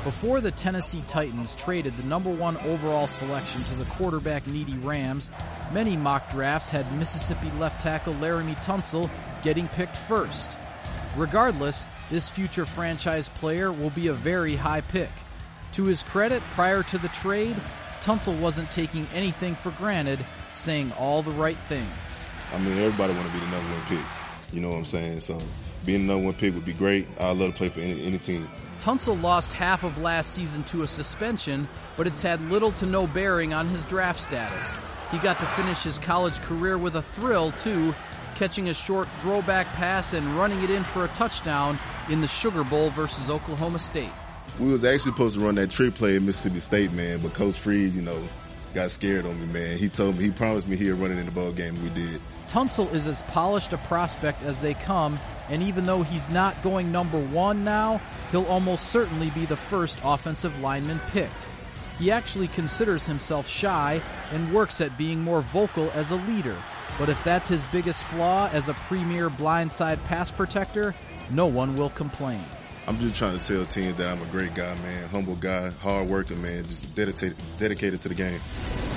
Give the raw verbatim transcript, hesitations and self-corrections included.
Before the Tennessee Titans traded the number one overall selection to the quarterback-needy Rams, many mock drafts had Mississippi left tackle Laremy Tunsil getting picked first. Regardless, this future franchise player will be a very high pick. To his credit, prior to the trade, Tunsil wasn't taking anything for granted, saying all the right things. I mean, everybody want to be the number one pick. You know what I'm saying? So being the number one pick would be great. I'd love to play for any, any team. Tunsil lost half of last season to a suspension, but it's had little to no bearing on his draft status. He got to finish his college career with a thrill, too, catching a short throwback pass and running it in for a touchdown in the Sugar Bowl versus Oklahoma State. We was actually supposed to run that trick play at Mississippi State, man, but Coach Freed, you know, got scared on me, man. He told me, he promised me he'd run it in the bowl game, and we did. Tunsil is as polished a prospect as they come, and even though he's not going number one now, he'll almost certainly be the first offensive lineman picked. He actually considers himself shy and works at being more vocal as a leader, but if that's his biggest flaw as a premier blindside pass protector, no one will complain. I'm just trying to tell teams that I'm a great guy, man, humble guy, hard working, man, just dedicated, dedicated to the game.